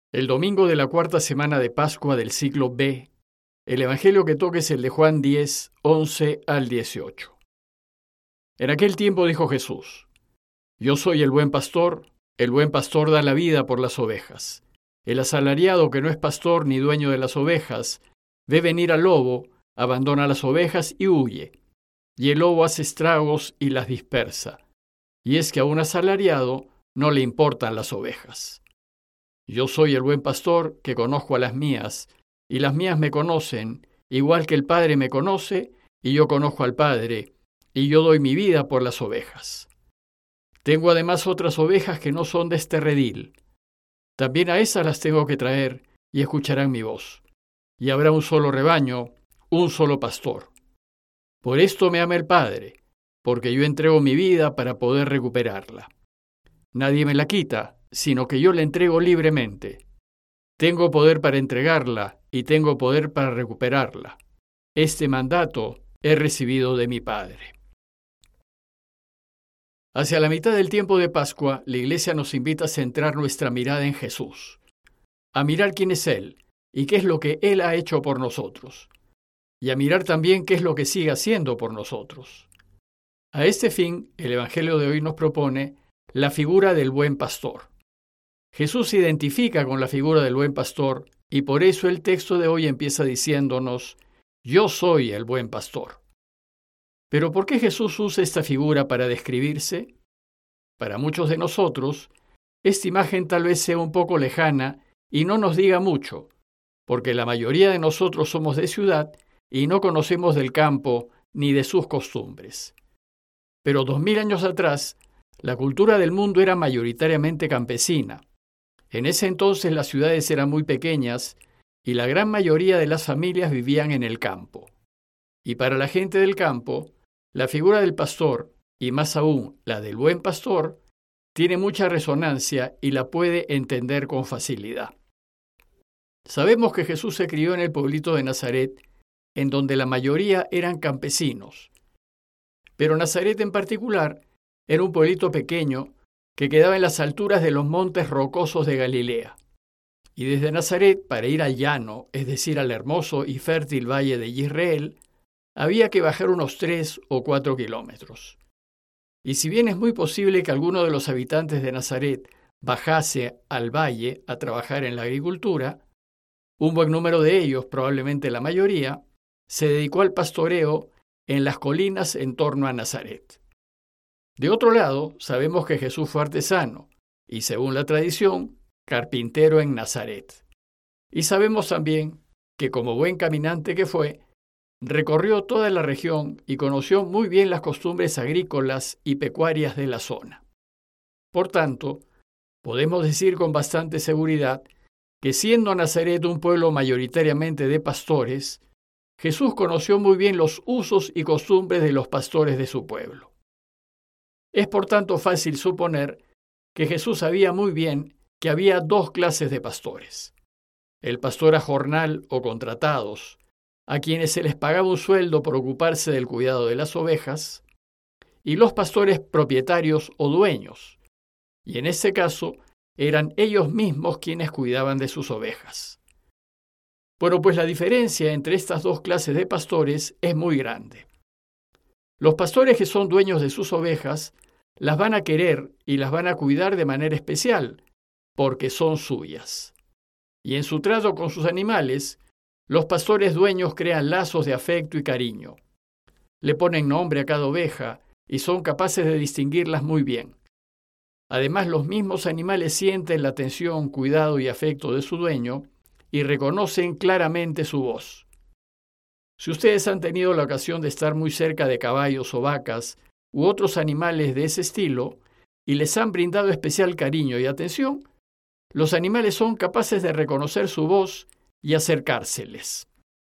El domingo de la cuarta semana de Pascua del siglo B, el evangelio que toca es el de Juan 10, 11 al 18. En aquel tiempo dijo Jesús: Yo soy el buen pastor da la vida por las ovejas. El asalariado que no es pastor ni dueño de las ovejas, ve venir al lobo, abandona las ovejas y huye. Y el lobo hace estragos y las dispersa. Y es que a un asalariado no le importan las ovejas. Yo soy el buen pastor que conozco a las mías, y las mías me conocen, igual que el Padre me conoce, y yo conozco al Padre, y yo doy mi vida por las ovejas. Tengo además otras ovejas que no son de este redil. También a esas las tengo que traer, y escucharán mi voz. Y habrá un solo rebaño, un solo pastor. Por esto me ama el Padre, porque yo entrego mi vida para poder recuperarla. Nadie me la quita, sino que yo la entrego libremente. Tengo poder para entregarla y tengo poder para recuperarla. Este mandato he recibido de mi Padre. Hacia la mitad del tiempo de Pascua, la Iglesia nos invita a centrar nuestra mirada en Jesús, a mirar quién es Él y qué es lo que Él ha hecho por nosotros, y a mirar también qué es lo que sigue haciendo por nosotros. A este fin, el Evangelio de hoy nos propone la figura del buen pastor. Jesús se identifica con la figura del buen pastor y por eso el texto de hoy empieza diciéndonos: Yo soy el buen pastor. ¿Pero por qué Jesús usa esta figura para describirse? Para muchos de nosotros, esta imagen tal vez sea un poco lejana y no nos diga mucho, porque la mayoría de nosotros somos de ciudad y no conocemos del campo ni de sus costumbres. Pero 2000 años atrás, la cultura del mundo era mayoritariamente campesina. En ese entonces las ciudades eran muy pequeñas y la gran mayoría de las familias vivían en el campo. Y para la gente del campo, la figura del pastor, y más aún la del buen pastor, tiene mucha resonancia y la puede entender con facilidad. Sabemos que Jesús se crió en el pueblito de Nazaret, en donde la mayoría eran campesinos. Pero Nazaret en particular era un pueblito pequeño que quedaba en las alturas de los montes rocosos de Galilea. Y desde Nazaret, para ir al llano, es decir, al hermoso y fértil valle de Israel, había que bajar unos 3 o 4 kilómetros. Y si bien es muy posible que alguno de los habitantes de Nazaret bajase al valle a trabajar en la agricultura, un buen número de ellos, probablemente la mayoría, se dedicó al pastoreo en las colinas en torno a Nazaret. De otro lado, sabemos que Jesús fue artesano y, según la tradición, carpintero en Nazaret. Y sabemos también que, como buen caminante que fue, recorrió toda la región y conoció muy bien las costumbres agrícolas y pecuarias de la zona. Por tanto, podemos decir con bastante seguridad que, siendo Nazaret un pueblo mayoritariamente de pastores, Jesús conoció muy bien los usos y costumbres de los pastores de su pueblo. Es por tanto fácil suponer que Jesús sabía muy bien que había 2 clases de pastores: el pastor a jornal o contratados, a quienes se les pagaba un sueldo por ocuparse del cuidado de las ovejas, y los pastores propietarios o dueños, y en este caso eran ellos mismos quienes cuidaban de sus ovejas. Bueno, pues la diferencia entre estas 2 clases de pastores es muy grande. Los pastores que son dueños de sus ovejas las van a querer y las van a cuidar de manera especial, porque son suyas. Y en su trato con sus animales, los pastores dueños crean lazos de afecto y cariño. Le ponen nombre a cada oveja y son capaces de distinguirlas muy bien. Además, los mismos animales sienten la atención, cuidado y afecto de su dueño y reconocen claramente su voz. Si ustedes han tenido la ocasión de estar muy cerca de caballos o vacas u otros animales de ese estilo y les han brindado especial cariño y atención, los animales son capaces de reconocer su voz y acercárseles.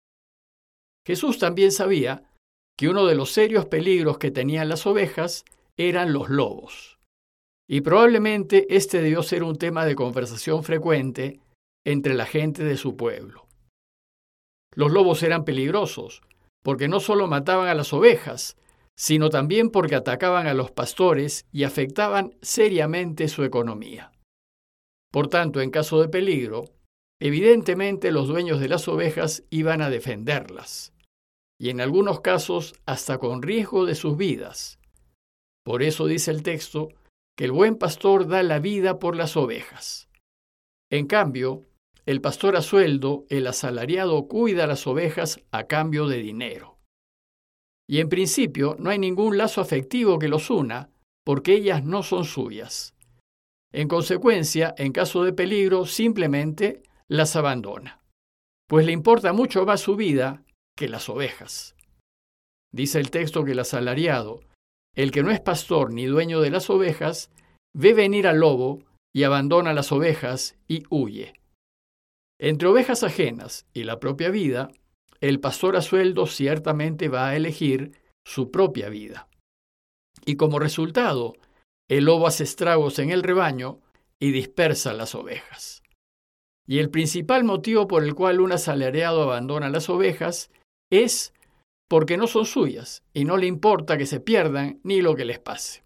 Jesús también sabía que uno de los serios peligros que tenían las ovejas eran los lobos. Y probablemente este debió ser un tema de conversación frecuente entre la gente de su pueblo. Los lobos eran peligrosos, porque no solo mataban a las ovejas, sino también porque atacaban a los pastores y afectaban seriamente su economía. Por tanto, en caso de peligro, evidentemente los dueños de las ovejas iban a defenderlas, y en algunos casos hasta con riesgo de sus vidas. Por eso dice el texto que el buen pastor da la vida por las ovejas. En cambio, el pastor a sueldo, el asalariado, cuida las ovejas a cambio de dinero. Y en principio no hay ningún lazo afectivo que los una, porque ellas no son suyas. En consecuencia, en caso de peligro, simplemente las abandona, pues le importa mucho más su vida que las ovejas. Dice el texto que el asalariado, el que no es pastor ni dueño de las ovejas, ve venir al lobo y abandona las ovejas y huye. Entre ovejas ajenas y la propia vida, el pastor a sueldo ciertamente va a elegir su propia vida. Y como resultado, el lobo hace estragos en el rebaño y dispersa las ovejas. Y el principal motivo por el cual un asalariado abandona las ovejas es porque no son suyas y no le importa que se pierdan ni lo que les pase.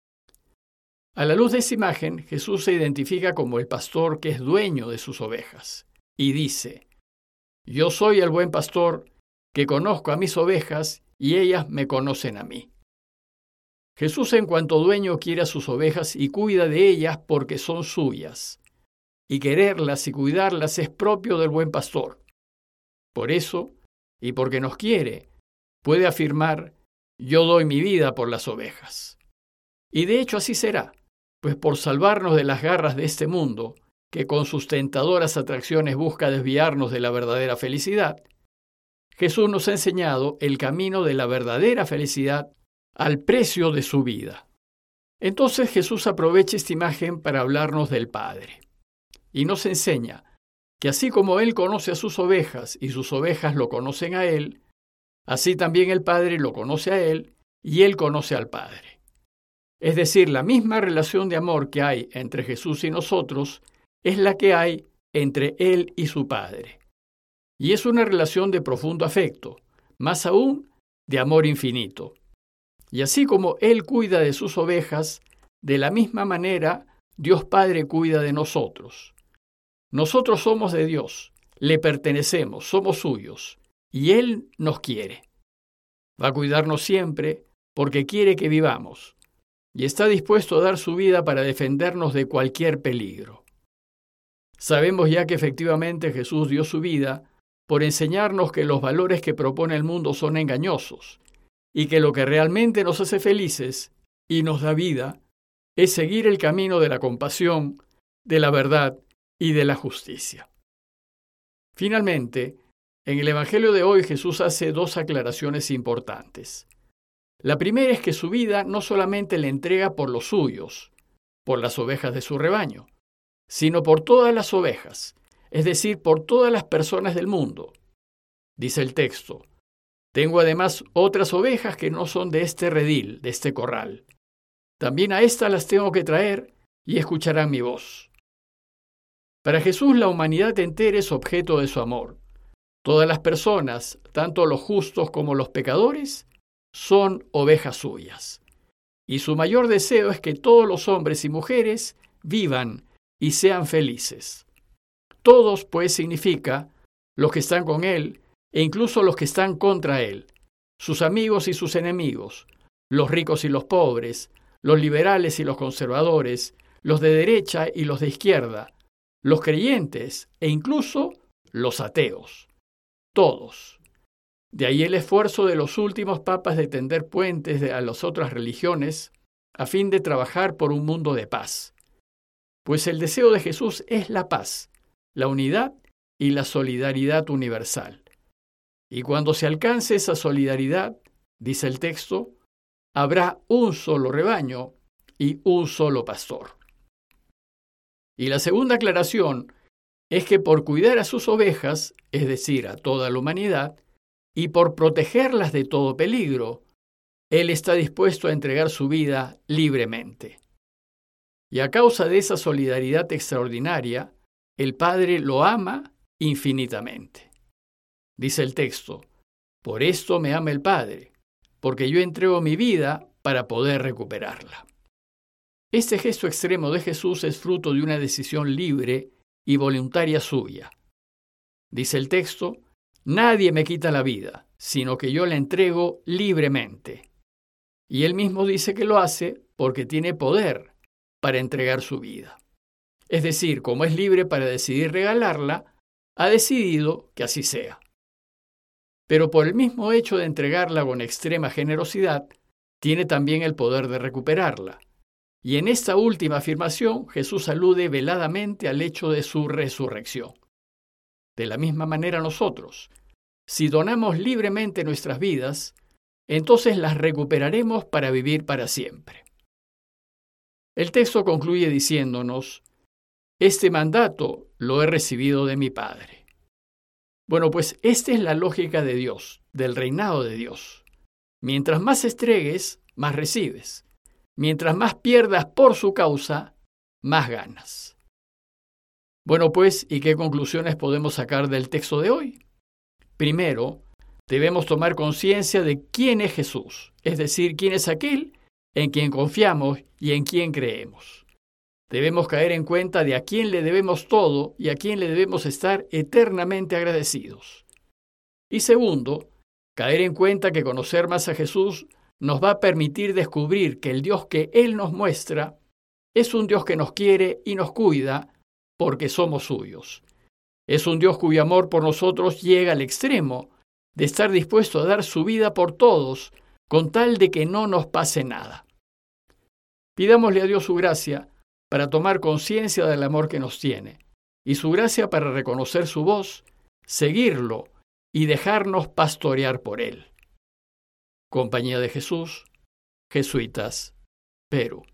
A la luz de esa imagen, Jesús se identifica como el pastor que es dueño de sus ovejas y dice: Yo soy el buen pastor que conozco a mis ovejas y ellas me conocen a mí. Jesús, en cuanto dueño, quiere a sus ovejas y cuida de ellas porque son suyas. Y quererlas y cuidarlas es propio del buen pastor. Por eso, y porque nos quiere, puede afirmar: Yo doy mi vida por las ovejas. Y de hecho así será, pues por salvarnos de las garras de este mundo, que con sus tentadoras atracciones busca desviarnos de la verdadera felicidad, Jesús nos ha enseñado el camino de la verdadera felicidad al precio de su vida. Entonces Jesús aprovecha esta imagen para hablarnos del Padre y nos enseña que así como Él conoce a sus ovejas y sus ovejas lo conocen a Él, así también el Padre lo conoce a Él y Él conoce al Padre. Es decir, la misma relación de amor que hay entre Jesús y nosotros es la que hay entre Él y su Padre. Y es una relación de profundo afecto, más aún de amor infinito. Y así como Él cuida de sus ovejas, de la misma manera Dios Padre cuida de nosotros. Nosotros somos de Dios, le pertenecemos, somos suyos, y Él nos quiere. Va a cuidarnos siempre porque quiere que vivamos, y está dispuesto a dar su vida para defendernos de cualquier peligro. Sabemos ya que efectivamente Jesús dio su vida por enseñarnos que los valores que propone el mundo son engañosos, y que lo que realmente nos hace felices y nos da vida es seguir el camino de la compasión, de la verdad y de la justicia. Finalmente, en el Evangelio de hoy Jesús hace dos aclaraciones importantes. La primera es que su vida no solamente le entrega por los suyos, por las ovejas de su rebaño, sino por todas las ovejas, es decir, por todas las personas del mundo. Dice el texto: Tengo además otras ovejas que no son de este redil, de este corral. También a estas las tengo que traer y escucharán mi voz. Para Jesús la humanidad entera es objeto de su amor. Todas las personas, tanto los justos como los pecadores, son ovejas suyas. Y su mayor deseo es que todos los hombres y mujeres vivan y sean felices. Todos, pues, significa los que están con Él e incluso los que están contra Él, sus amigos y sus enemigos, los ricos y los pobres, los liberales y los conservadores, los de derecha y los de izquierda, los creyentes e incluso los ateos. Todos. De ahí el esfuerzo de los últimos papas de tender puentes a las otras religiones a fin de trabajar por un mundo de paz. Pues el deseo de Jesús es la paz, la unidad y la solidaridad universal. Y cuando se alcance esa solidaridad, dice el texto, habrá un solo rebaño y un solo pastor. Y la segunda aclaración es que por cuidar a sus ovejas, es decir, a toda la humanidad, y por protegerlas de todo peligro, Él está dispuesto a entregar su vida libremente. Y a causa de esa solidaridad extraordinaria, el Padre lo ama infinitamente. Dice el texto: Por esto me ama el Padre, porque yo entrego mi vida para poder recuperarla. Este gesto extremo de Jesús es fruto de una decisión libre y voluntaria suya. Dice el texto, nadie me quita la vida, sino que yo la entrego libremente. Y él mismo dice que lo hace porque tiene poder para entregar su vida. Es decir, como es libre para decidir regalarla, ha decidido que así sea. Pero por el mismo hecho de entregarla con extrema generosidad, tiene también el poder de recuperarla. Y en esta última afirmación, Jesús alude veladamente al hecho de su resurrección. De la misma manera nosotros, si donamos libremente nuestras vidas, entonces las recuperaremos para vivir para siempre. El texto concluye diciéndonos, este mandato lo he recibido de mi Padre. Bueno, pues esta es la lógica de Dios, del reinado de Dios. Mientras más entregues, más recibes. Mientras más pierdas por su causa, más ganas. Bueno, pues, ¿y qué conclusiones podemos sacar del texto de hoy? Primero, debemos tomar conciencia de quién es Jesús, es decir, quién es aquel en quien confiamos y en quien creemos. Debemos caer en cuenta de a quién le debemos todo y a quién le debemos estar eternamente agradecidos. Y segundo, caer en cuenta que conocer más a Jesús nos va a permitir descubrir que el Dios que Él nos muestra es un Dios que nos quiere y nos cuida porque somos suyos. Es un Dios cuyo amor por nosotros llega al extremo de estar dispuesto a dar su vida por todos con tal de que no nos pase nada. Pidámosle a Dios su gracia para tomar conciencia del amor que nos tiene y su gracia para reconocer su voz, seguirlo y dejarnos pastorear por Él. Compañía de Jesús, Jesuitas, Perú.